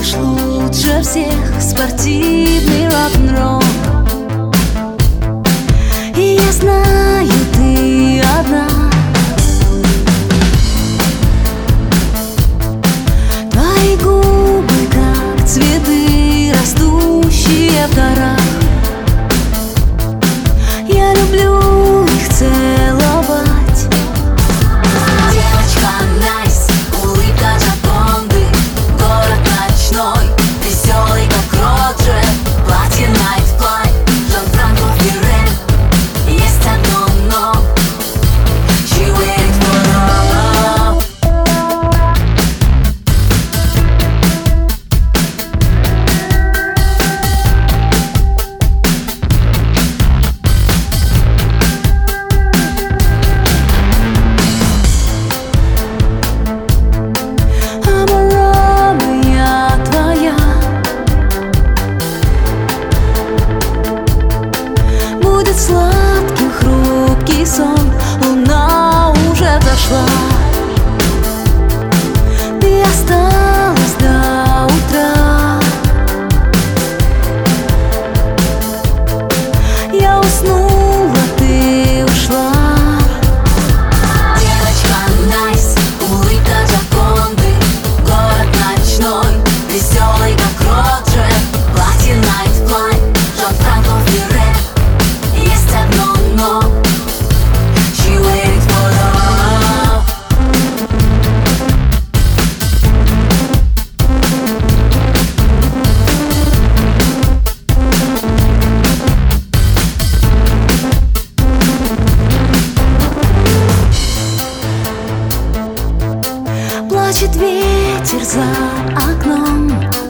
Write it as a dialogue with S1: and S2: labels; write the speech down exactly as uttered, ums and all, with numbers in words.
S1: наш лучше всех спортивный рок-н-ролл. И я знаю, ты одна. Твои губы, как цветы, растущие в горах. Я люблю их целовать.
S2: Девочка Найс, улыбка Джаконды, город ночной, веселый как Роджер, платье Nightfly, Жан-Франко Ферре. Есть одно но, she waiting for love.
S1: Сладкий, хрупкий сон, луна уже взошла. Ты осталась до утра. Я уснула, ты ушла.
S2: Девочка Найс, улыбка Джаконды, город ночной, веселый как Роджер, платье Nightfly, Жан-Франко Ферре. Есть одно но, she waiting for love.
S1: Плачет ветер за окном.